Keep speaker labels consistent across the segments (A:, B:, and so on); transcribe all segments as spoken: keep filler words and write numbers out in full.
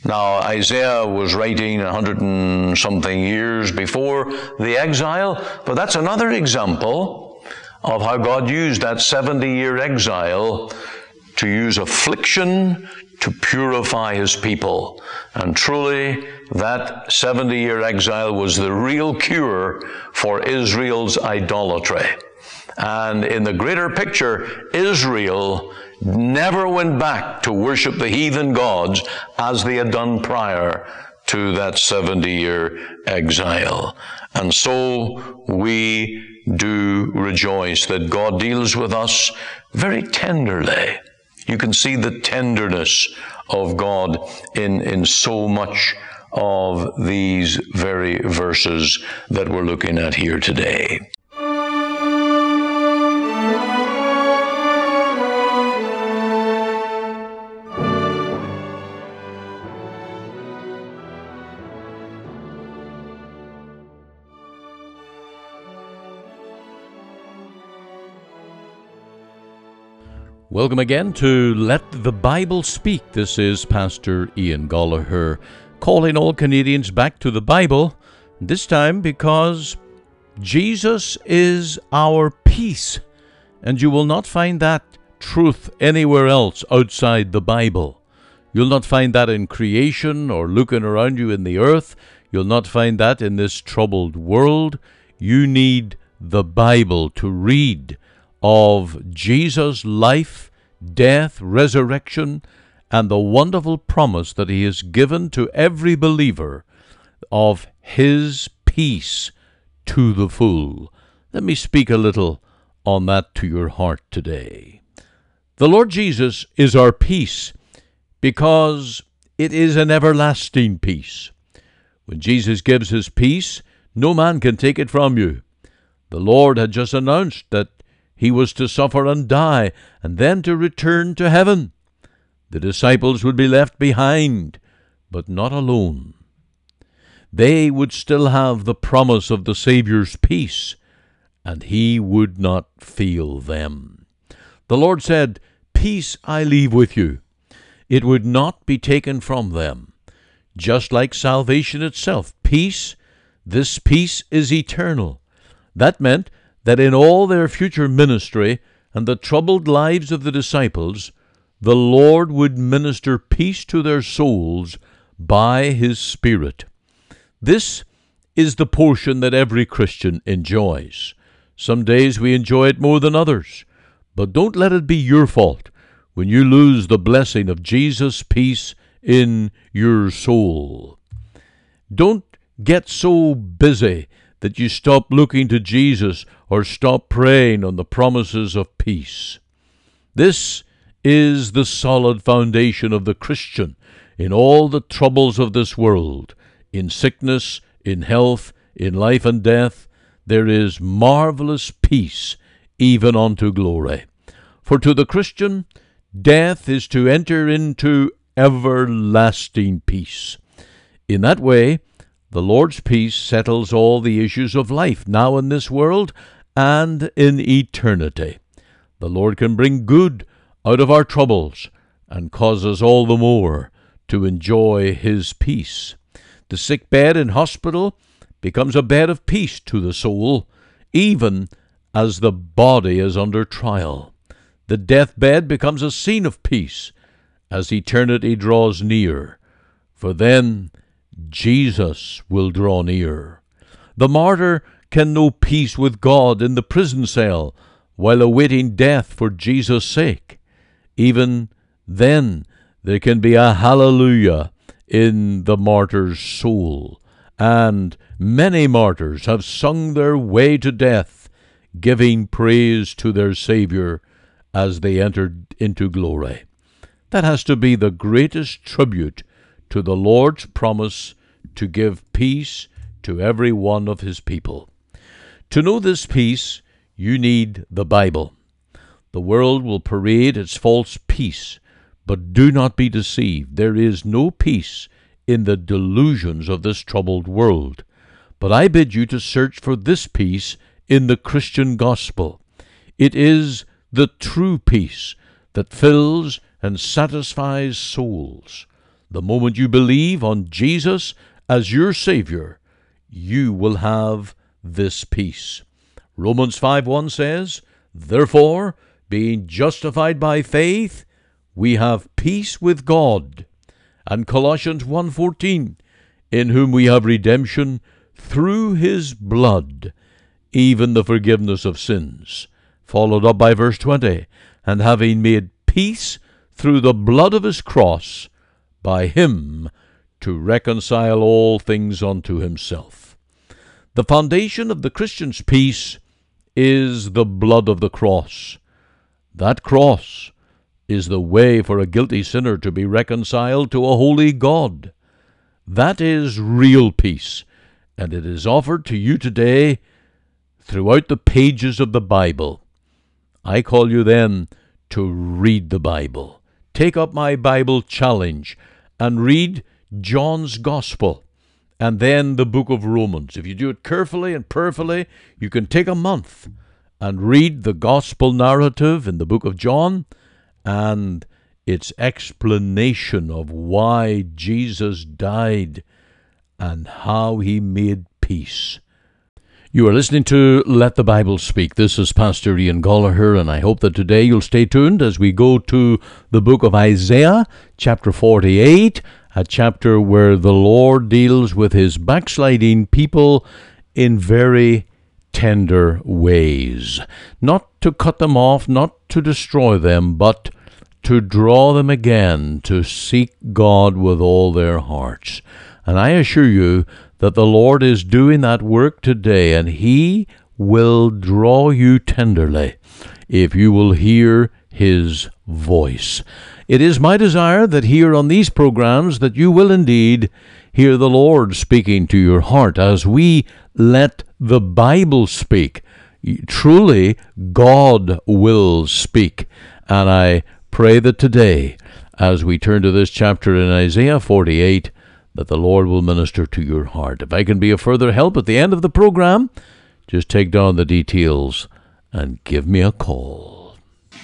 A: Now, Isaiah was writing a hundred and something years before the exile, but that's another example of how God used that seventy-year exile to use affliction to purify His people. And truly, that seventy-year exile was the real cure for Israel's idolatry. And in the greater picture, Israel never went back to worship the heathen gods as they had done prior to that seventy-year exile. And so we do rejoice that God deals with us very tenderly. You can see the tenderness of God in, in so much of these very verses that we're looking at here today.
B: Welcome again to Let the Bible Speak. This is Pastor Ian Goligher, calling all Canadians back to the Bible, this time because Jesus is our peace, and you will not find that truth anywhere else outside the Bible. You'll not find that in creation or looking around you in the earth. You'll not find that in this troubled world. You need the Bible to read of Jesus' life, death, resurrection, and the wonderful promise that He has given to every believer of His peace to the full. Let me speak a little on that to your heart today. The Lord Jesus is our peace because it is an everlasting peace. When Jesus gives His peace, no man can take it from you. The Lord had just announced that He was to suffer and die, and then to return to heaven. The disciples would be left behind, but not alone. They would still have the promise of the Saviour's peace, and He would not fail them. The Lord said, "Peace I leave with you." It would not be taken from them. Just like salvation itself, peace, this peace is eternal. That meant that in all their future ministry and the troubled lives of the disciples, the Lord would minister peace to their souls by His Spirit. This is the portion that every Christian enjoys. Some days we enjoy it more than others, but don't let it be your fault when you lose the blessing of Jesus' peace in your soul. Don't get so busy that you stop looking to Jesus or stop praying on the promises of peace. This is the solid foundation of the Christian in all the troubles of this world. In sickness, in health, in life and death, there is marvelous peace, even unto glory. For to the Christian, death is to enter into everlasting peace. In that way, the Lord's peace settles all the issues of life, now in this world and in eternity. The Lord can bring good out of our troubles and cause us all the more to enjoy His peace. The sick bed in hospital becomes a bed of peace to the soul, even as the body is under trial. The deathbed becomes a scene of peace as eternity draws near, for then Jesus will draw near. The martyr can know peace with God in the prison cell while awaiting death for Jesus' sake. Even then, there can be a hallelujah in the martyr's soul, and many martyrs have sung their way to death, giving praise to their Savior as they entered into glory. That has to be the greatest tribute to the Lord's promise to give peace to every one of His people. To know this peace, you need the Bible. The world will parade its false peace, but do not be deceived. There is no peace in the delusions of this troubled world. But I bid you to search for this peace in the Christian gospel. It is the true peace that fills and satisfies souls. The moment you believe on Jesus as your Savior, you will have this peace. Romans five one says, "Therefore, being justified by faith, we have peace with God." And Colossians one fourteen, "In whom we have redemption through his blood, even the forgiveness of sins." Followed up by verse twenty, "And having made peace through the blood of his cross, by him to reconcile all things unto himself." The foundation of the Christian's peace is the blood of the cross. That cross is the way for a guilty sinner to be reconciled to a holy God. That is real peace, and it is offered to you today throughout the pages of the Bible. I call you then to read the Bible. Take up my Bible challenge and read John's Gospel and then the book of Romans. If you do it carefully and prayerfully, you can take a month and read the Gospel narrative in the book of John and its explanation of why Jesus died and how he made peace. You are listening to Let the Bible Speak. This is Pastor Ian Gollaher, and I hope that today you'll stay tuned as we go to the book of Isaiah, chapter forty-eight, a chapter where the Lord deals with his backsliding people in very tender ways. Not to cut them off, not to destroy them, but to draw them again to seek God with all their hearts. And I assure you that the Lord is doing that work today, and he will draw you tenderly if you will hear his voice. It is my desire that here on these programs that you will indeed hear the Lord speaking to your heart as we let the Bible speak. Truly, God will speak. And I pray that today, as we turn to this chapter in Isaiah forty-eight, that the Lord will minister to your heart. If I can be of further help at the end of the program, just take down the details and give me a call.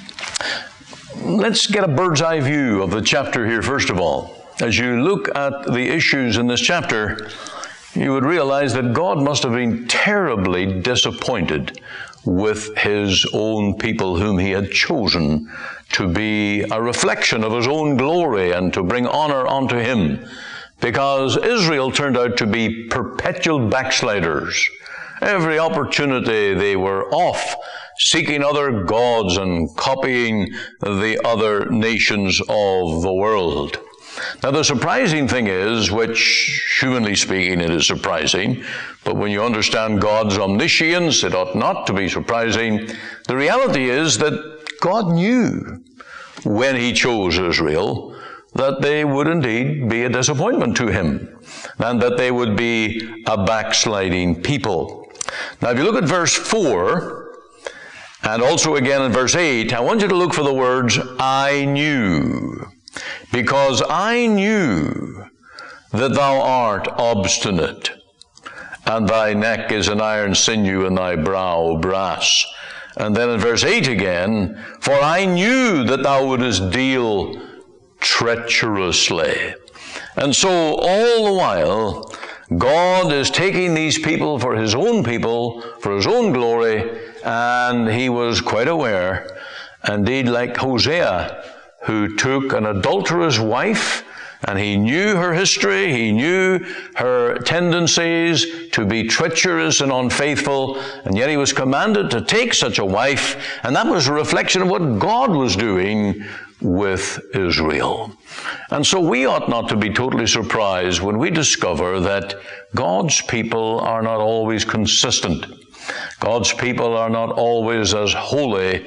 A: Let's get a bird's eye view of the chapter here, first of all. As you look at the issues in this chapter, you would realize that God must have been terribly disappointed with his own people whom he had chosen to be a reflection of his own glory and to bring honor unto him. Because Israel turned out to be perpetual backsliders. Every opportunity they were off, seeking other gods and copying the other nations of the world. Now the surprising thing is, which humanly speaking it is surprising, but when you understand God's omniscience, it ought not to be surprising. The reality is that God knew when he chose Israel that they would indeed be a disappointment to him, and that they would be a backsliding people. Now, if you look at verse four, and also again in verse eight, I want you to look for the words, "I knew," because I knew that thou art obstinate, and thy neck is an iron sinew, and thy brow brass. And then in verse eight again, "For I knew that thou wouldest deal treacherously." And so all the while, God is taking these people for his own people, for his own glory, and he was quite aware, indeed like Hosea, who took an adulterous wife, and he knew her history, he knew her tendencies to be treacherous and unfaithful, and yet he was commanded to take such a wife, and that was a reflection of what God was doing with Israel. And so we ought not to be totally surprised when we discover that God's people are not always consistent. God's people are not always as holy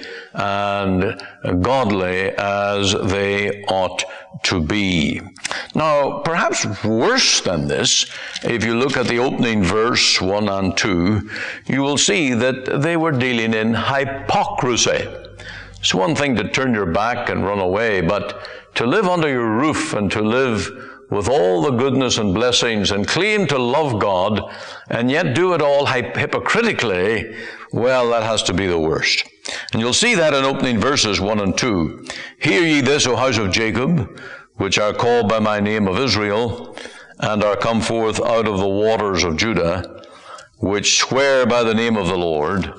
A: and godly as they ought to be. Now, perhaps worse than this, if you look at the opening verse one and two, you will see that they were dealing in hypocrisy. It's one thing to turn your back and run away, but to live under your roof and to live with all the goodness and blessings and claim to love God and yet do it all hypocritically, well, that has to be the worst. And you'll see that in opening verses one and two. "Hear ye this, O house of Jacob, which are called by my name of Israel, and are come forth out of the waters of Judah, which swear by the name of the Lord,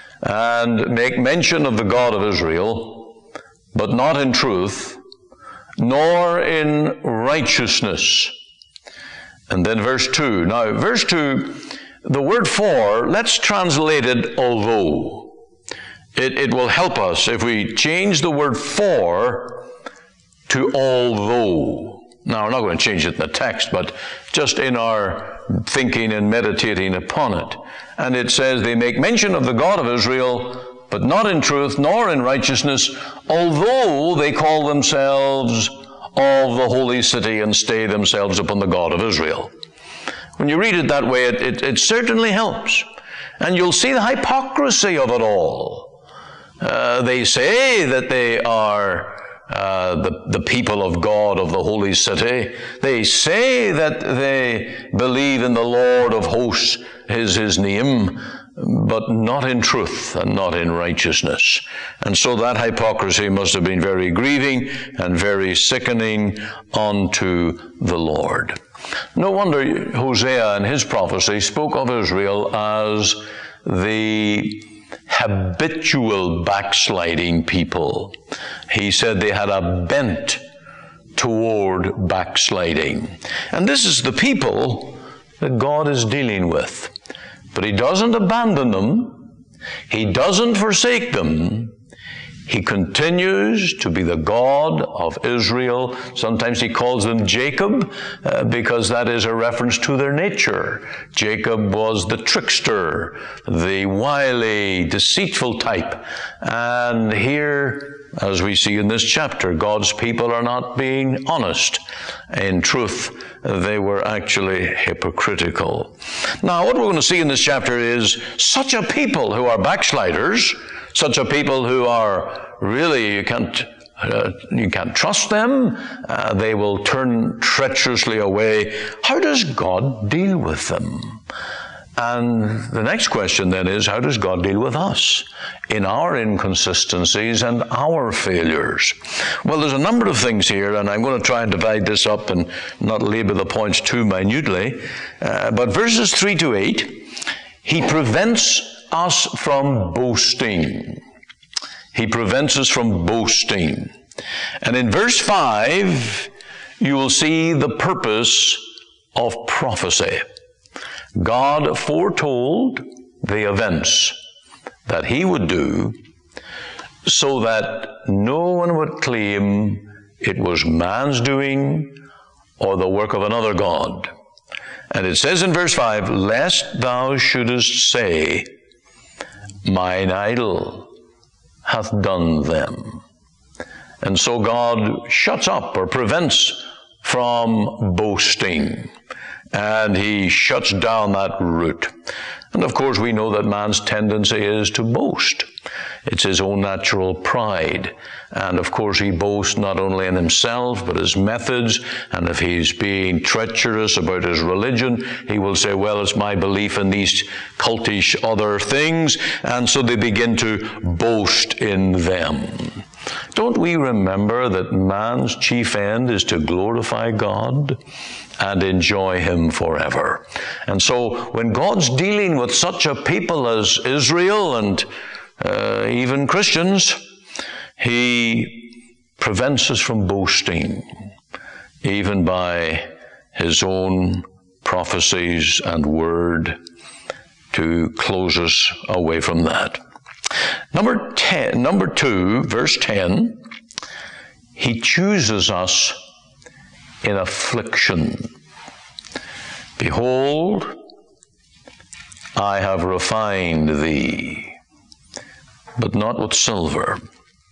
A: and make mention of the God of Israel, but not in truth, nor in righteousness. And then verse two. Now, verse two, the word for, let's translate it although. It, it will help us if we change the word for to although. Now, we're not going to change it in the text, but just in our thinking and meditating upon it. And it says, they make mention of the God of Israel, but not in truth, nor in righteousness, although they call themselves of the holy city and stay themselves upon the God of Israel. When you read it that way, it, it, it certainly helps. And you'll see the hypocrisy of it all. Uh, they say that they are uh, the, the people of God of the holy city. They say that they believe in the Lord of hosts is his name, but not in truth and not in righteousness. And so that hypocrisy must have been very grieving and very sickening unto the Lord. No wonder Hosea in his prophecy spoke of Israel as the habitual backsliding people. He said they had a bent toward backsliding. And this is the people that God is dealing with. But he doesn't abandon them. He doesn't forsake them. He continues to be the God of Israel. Sometimes he calls them Jacob, uh, because that is a reference to their nature. Jacob was the trickster, the wily, deceitful type. And here, as we see in this chapter, God's people are not being honest. In truth, they were actually hypocritical. Now, what we're going to see in this chapter is such a people who are backsliders, such a people who are really, you can't, uh, you can't trust them. Uh, they will turn treacherously away. How does God deal with them? And the next question then is, how does God deal with us in our inconsistencies and our failures? Well, there's a number of things here, and I'm going to try and divide this up and not labor the points too minutely. Uh, but verses three to eight, he prevents us from boasting. He prevents us from boasting. And in verse five, you will see the purpose of prophecy. God foretold the events that he would do so that no one would claim it was man's doing or the work of another God. And it says in verse five, lest thou shouldest say, mine idol hath done them. And so God shuts up or prevents from boasting. And he shuts down that route. And of course we know that man's tendency is to boast. It's his own natural pride. And of course he boasts not only in himself, but his methods. And if he's being treacherous about his religion, he will say, well, it's my belief in these cultish other things. And so they begin to boast in them. Don't we remember that man's chief end is to glorify God and enjoy him forever? And so when God's dealing with such a people as Israel and uh, even Christians, he prevents us from boasting, even by his own prophecies and word, to close us away from that. Number ten, number two, verse ten, he chooses us in affliction. Behold, I have refined thee, but not with silver.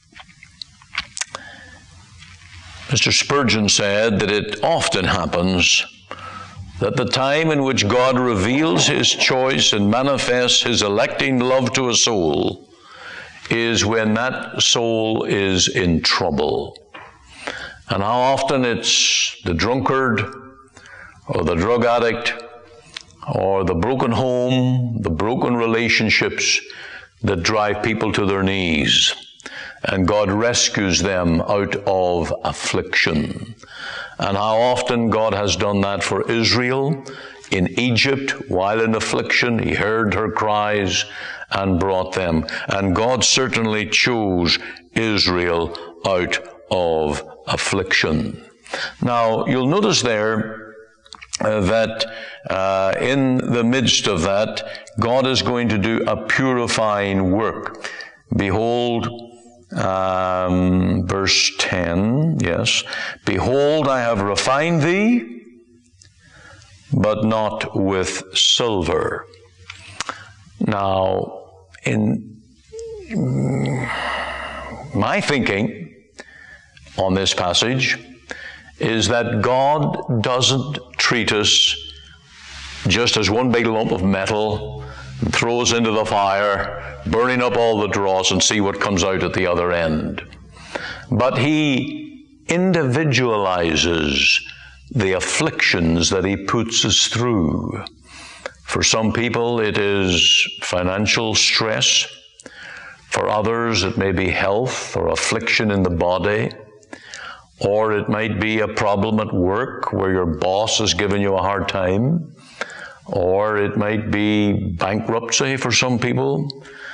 A: Mister Spurgeon said that it often happens that the time in which God reveals his choice and manifests his electing love to a soul is when that soul is in trouble. And how often it's the drunkard or the drug addict or the broken home, the broken relationships that drive people to their knees. and God rescues them out of affliction. And how often God has done that for Israel. In Egypt, while in affliction, He heard her cries and brought them. And God certainly chose Israel out of affliction. Now, you'll notice there uh, that uh, in the midst of that, God is going to do a purifying work. Behold, um, verse ten, yes. Behold, I have refined thee, but not with silver. Now, in my thinking on this passage is that God doesn't treat us just as one big lump of metal and throw us into the fire, burning up all the dross and see what comes out at the other end. But He individualizes the afflictions that He puts us through. For some people, it is financial stress. For others, it may be health or affliction in the body. Or it might be a problem at work where your boss is giving you a hard time. Or it might be bankruptcy for some people.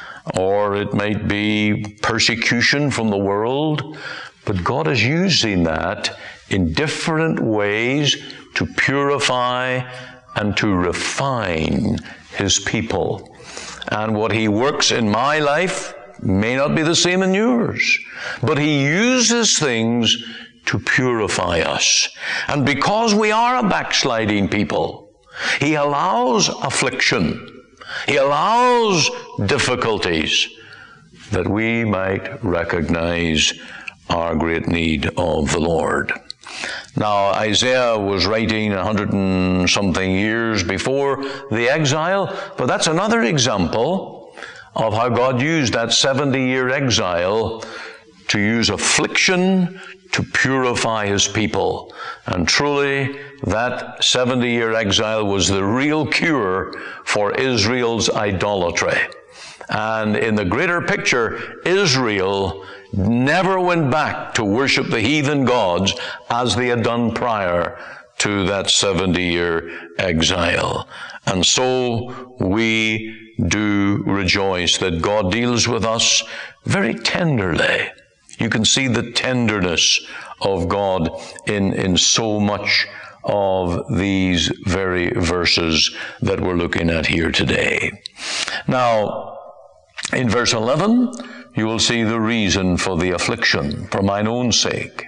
A: Or it might be persecution from the world. But God is using that in different ways to purify and to refine His people. And what He works in my life may not be the same in yours. But He uses things to purify us. And because we are a backsliding people, He allows affliction. He allows difficulties that we might recognize our great need of the Lord. Now, Isaiah was writing a hundred and something years before the exile, but that's another example of how God used that seventy-year exile to use affliction to purify His people. And truly, that seventy-year exile was the real cure for Israel's idolatry. And in the greater picture, Israel never went back to worship the heathen gods as they had done prior to that seventy-year exile. And so we do rejoice that God deals with us very tenderly. You can see the tenderness of God in, in so much of these very verses that we're looking at here today. Now, in verse eleven, you will see the reason for the affliction. For mine own sake,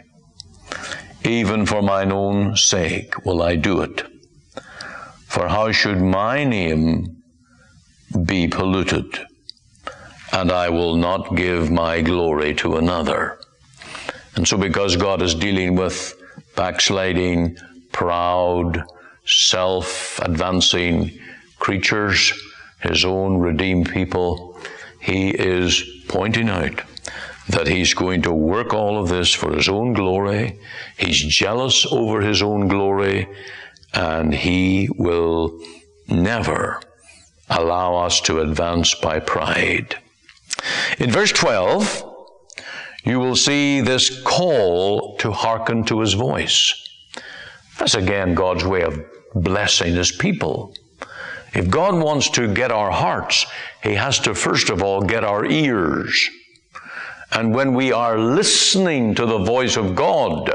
A: even for mine own sake will I do it. For how should my name be polluted? And I will not give my glory to another. And so because God is dealing with backsliding, proud, self-advancing creatures, His own redeemed people, He is pointing out that He's going to work all of this for His own glory. He's jealous over His own glory, and He will never allow us to advance by pride. In verse twelve, you will see this call to hearken to His voice. That's again God's way of blessing His people. If God wants to get our hearts, He has to first of all get our ears. And when we are listening to the voice of God,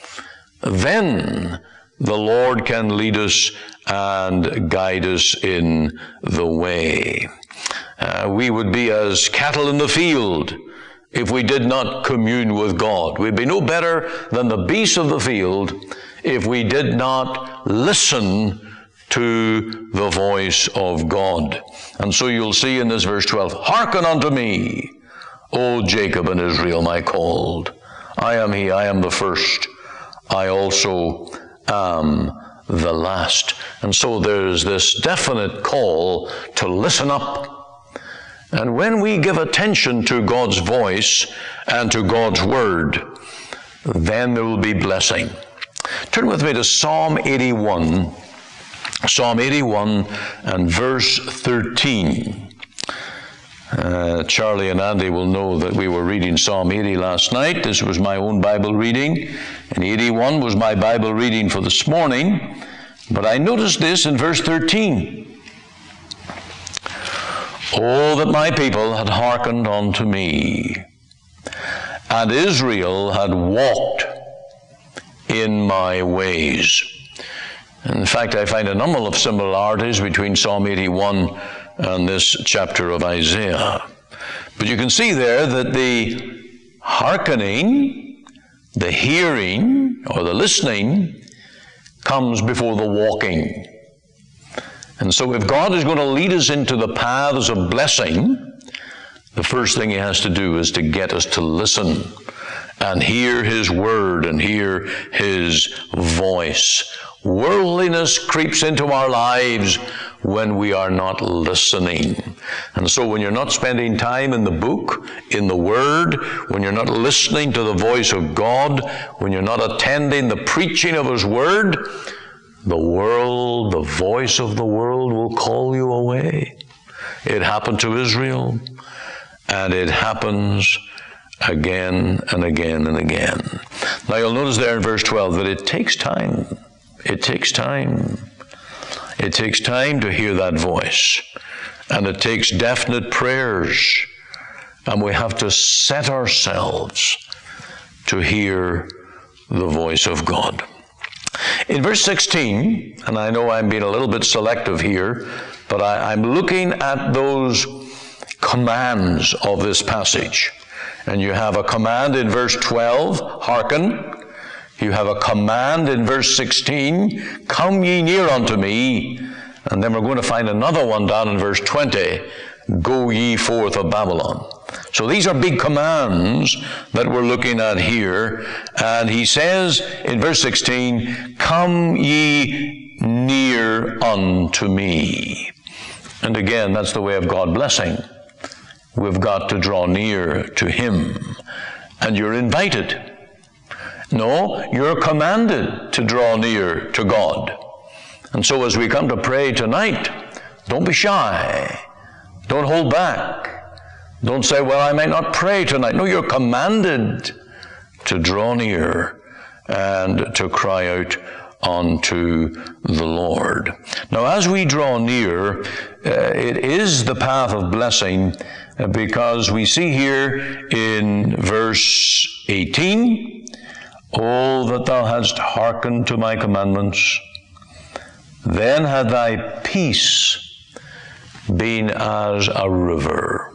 A: then the Lord can lead us and guide us in the way. Uh, we would be as cattle in the field if we did not commune with God. We'd be no better than the beasts of the field if we did not listen to the voice of God. And so you'll see in this verse twelve, hearken unto me, O Jacob and Israel, my called. I am He, I am the first. I also am the last. And so there's this definite call to listen up. And when we give attention to God's voice and to God's word, then there will be blessing. Turn with me to Psalm eighty-one. Psalm eighty-one and verse thirteen. Uh, Charlie and Andy will know that we were reading Psalm eighty last night. This was my own Bible reading, and eighty-one was my Bible reading for this morning. But I noticed this in verse thirteen. Oh, that my people had hearkened unto me, and Israel had walked in my ways. In fact, I find a number of similarities between Psalm eighty-one and this chapter of Isaiah. But you can see there that the hearkening, the hearing, or the listening, comes before the walking. And so if God is going to lead us into the paths of blessing, the first thing He has to do is to get us to listen and hear His word and hear His voice. Worldliness creeps into our lives when we are not listening. And so when you're not spending time in the book, in the Word, when you're not listening to the voice of God, when you're not attending the preaching of His Word, the world, the voice of the world will call you away. It happened to Israel, and it happens again and again and again. Now you'll notice there in verse twelve that it takes time. It takes time. It takes time to hear that voice. And it takes definite prayers. And we have to set ourselves to hear the voice of God. In verse sixteen, and I know I'm being a little bit selective here, but I, I'm looking at those commands of this passage. And you have a command in verse twelve, hearken. You have a command in verse sixteen, come ye near unto me. And then we're going to find another one down in verse twenty, go ye forth of Babylon. So these are big commands that we're looking at here. And he says in verse sixteen, come ye near unto me. And again, that's the way of God blessing. We've got to draw near to Him. And you're invited. No, you're commanded to draw near to God. And so as we come to pray tonight, don't be shy. Don't hold back. Don't say, well, I might not pray tonight. No, you're commanded to draw near and to cry out unto the Lord. Now, as we draw near, uh, it is the path of blessing, uh, because we see here in verse eighteen, oh, that thou hadst hearkened to my commandments, then had thy peace been as a river.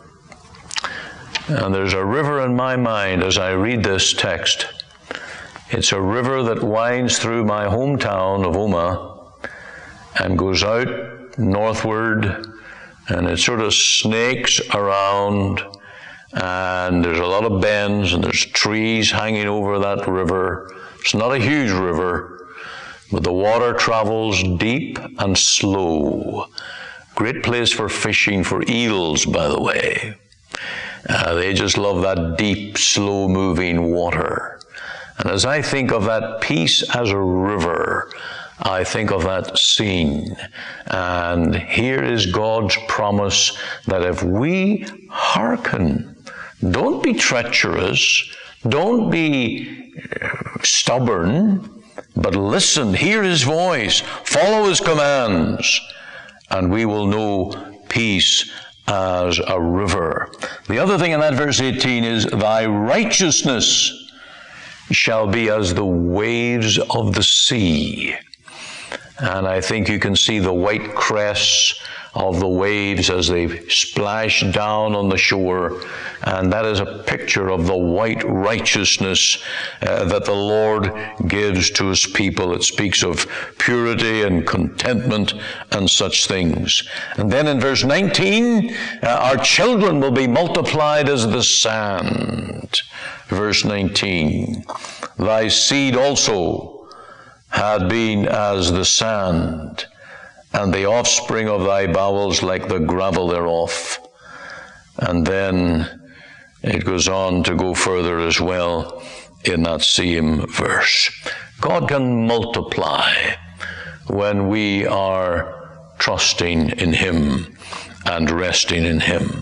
A: And there's a river in my mind as I read this text. It's a river that winds through my hometown of Omagh and goes out northward, and it sort of snakes around, and there's a lot of bends, and there's trees hanging over that river. It's not a huge river, but the water travels deep and slow. Great place for fishing for eels, by the way. Uh, they just love that deep, slow-moving water. And as I think of that peace as a river, I think of that scene. And here is God's promise that if we hearken, don't be treacherous, don't be stubborn, but listen, hear His voice, follow His commands, and we will know peace as a river. The other thing in that verse eighteen is, thy righteousness shall be as the waves of the sea. And I think you can see the white crests of the waves as they splash down on the shore. And that is a picture of the white righteousness uh, that the Lord gives to His people. It speaks of purity and contentment and such things. And then in verse nineteen, uh, our children will be multiplied as the sand. Verse nineteen, thy seed also had been as the sand, and the offspring of thy bowels like the gravel thereof. And then it goes on to go further as well in that same verse. God can multiply when we are trusting in Him and resting in Him.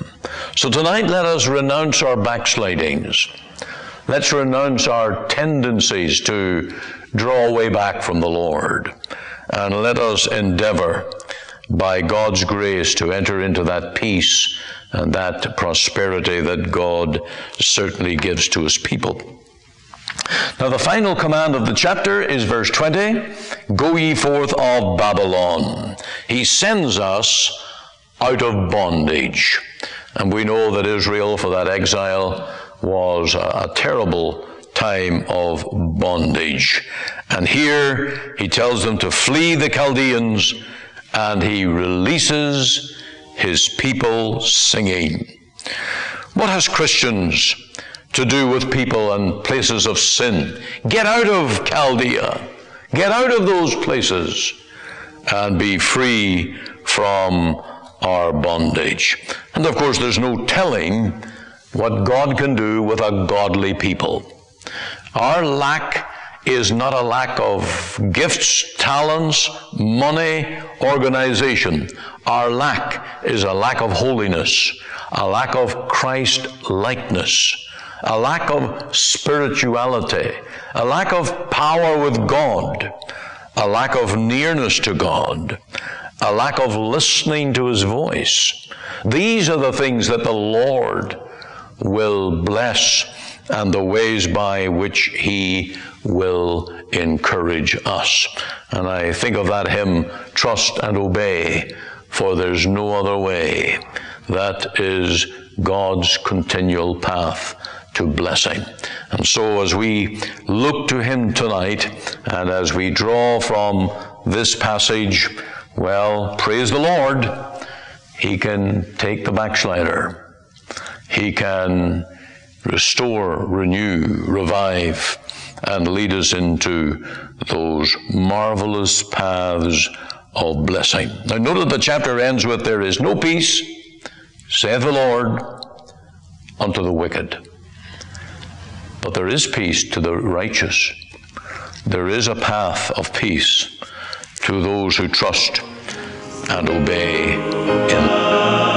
A: So tonight, let us renounce our backslidings. Let's renounce our tendencies to draw way back from the Lord. And let us endeavor, by God's grace, to enter into that peace and that prosperity that God certainly gives to His people. Now, the final command of the chapter is verse twenty, "Go ye forth of Babylon." He sends us out of bondage. And we know that Israel, for that exile, was a, a terrible time of bondage. And here he tells them to flee the Chaldeans, and he releases his people singing. What has Christians to do with people and places of sin? Get out of Chaldea. Get out of those places and be free from our bondage. And of course, there's no telling what God can do with a godly people. Our lack is not a lack of gifts, talents, money, organization. Our lack is a lack of holiness, a lack of Christ-likeness, a lack of spirituality, a lack of power with God, a lack of nearness to God, a lack of listening to His voice. These are the things that the Lord will bless, and the ways by which He will encourage us. And I think of that hymn, "Trust and Obey, for there's no other way." That is God's continual path to blessing. And so as we look to Him tonight, and as we draw from this passage, well, praise the Lord, He can take the backslider. He can restore, renew, revive, and lead us into those marvelous paths of blessing. Now note that the chapter ends with, "There is no peace, saith the Lord, unto the wicked." But there is peace to the righteous. There is a path of peace to those who trust and obey in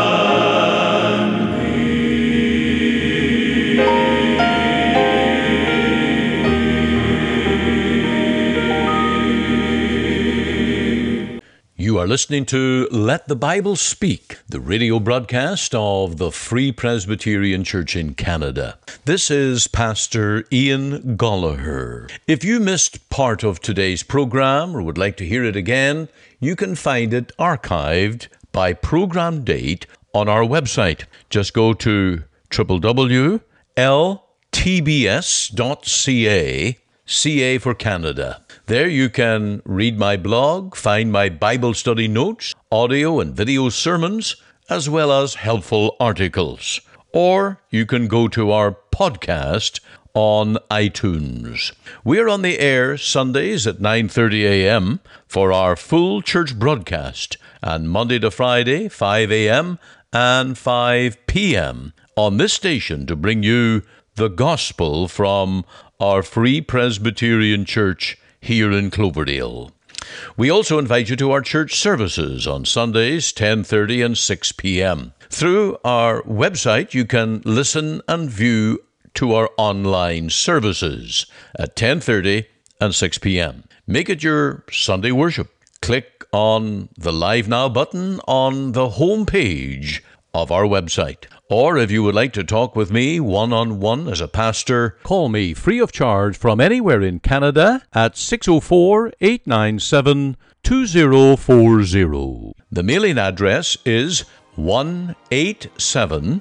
B: You are listening to Let the Bible Speak, the radio broadcast of the Free Presbyterian Church in Canada. This is Pastor Ian Gollaher. If you missed part of today's program or would like to hear it again, you can find it archived by program date on our website. Just go to w w w dot l t b s dot c a, C A for Canada. There you can read my blog, find my Bible study notes, audio and video sermons, as well as helpful articles. Or you can go to our podcast on iTunes. We are on the air Sundays at nine thirty a.m. for our full church broadcast, and Monday to Friday, five a.m. and five p.m. on this station to bring you the gospel from our Free Presbyterian Church here in Cloverdale. We also invite you to our church services on Sundays, ten thirty and six p.m. Through our website, you can listen and view to our online services at ten thirty and six p.m. Make it your Sunday worship. Click on the Live Now button on the home page of our website. Or if you would like to talk with me one-on-one as a pastor, call me free of charge from anywhere in Canada at six oh four, eight nine seven, two oh four oh. The mailing address is one eighty-seven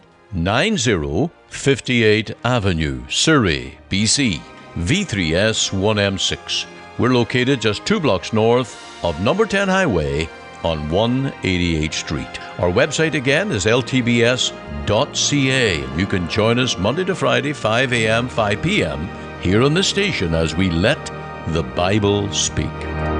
B: ninety fifty-eight Avenue, Surrey, B C, V three S one M six. We're located just two blocks north of number ten Highway on one eighty-eighth Street. Our website again is l t b s dot c a, and you can join us Monday to Friday, five a.m., five p.m. here on the station as we let the Bible speak.